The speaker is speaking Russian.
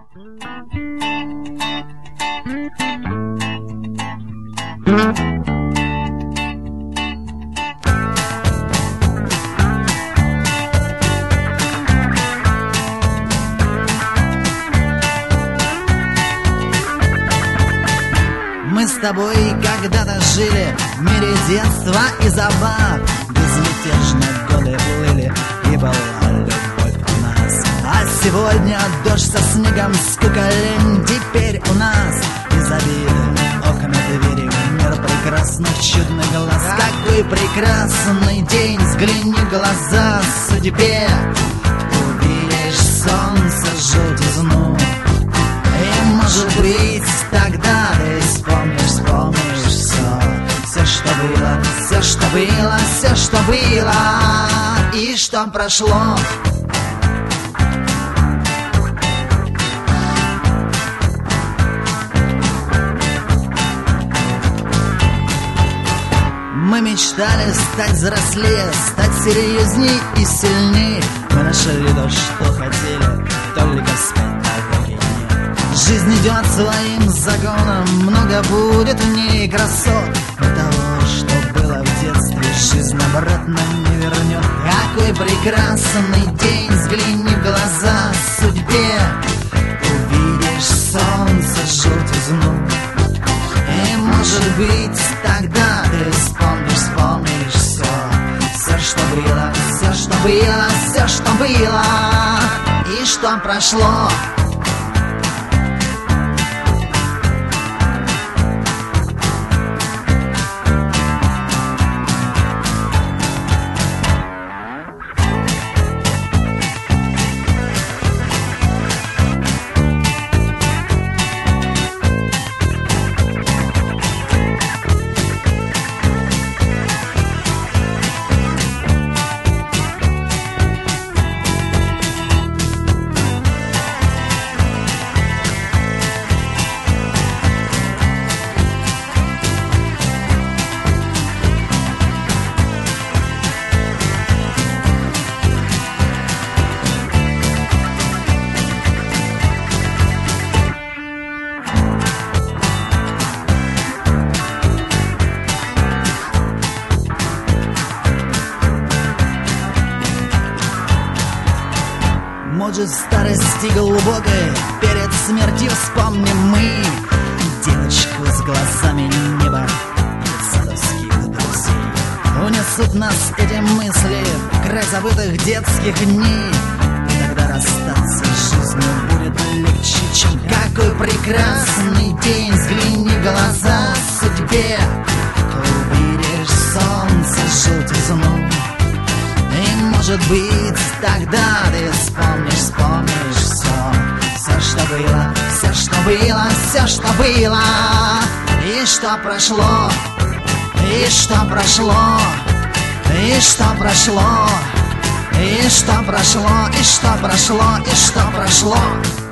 Мы с тобой когда-то жили в мире детства и забав. Безмятежно годы плыли, и была любовь у нас. А сегодня дождь со снегом, скука, лень. Теперь у нас из обиды окна, двери в мир прекрасных чудных глаз. Какой прекрасный день, взгляни в глаза судьбе. Увидишь солнце, желтизну. И может быть тогда ты вспомнишь все, что было, все, что было, все, что было и что прошло. Мы мечтали стать взрослее, стать серьезней и сильней. Мы нашли то, что хотели, только спать. Жизнь идет своим законом, много будет в ней красот. Но того, что было в детстве, жизнь обратно не вернет. Какой прекрасный день, взгляни в глаза судьбе. Увидишь солнце, желтизну. И может быть тогда ты вспомнишь все, что было, все, что было, все, что было и что прошло. Может, в старости глубокой перед смертью вспомним мы девочку с глазами неба, садовских друзей. Унесут нас эти мысли в край забытых детских дней. И тогда расстаться с жизнью будет легче, чем какой прекрасный день. Взгляни в глаза судьбе, увидишь солнце, желтизну. И может быть тогда ты вспомнишь все, что было, все, что было, все, что было и что прошло, и что прошло, и что прошло, и что прошло, и что прошло, и что прошло.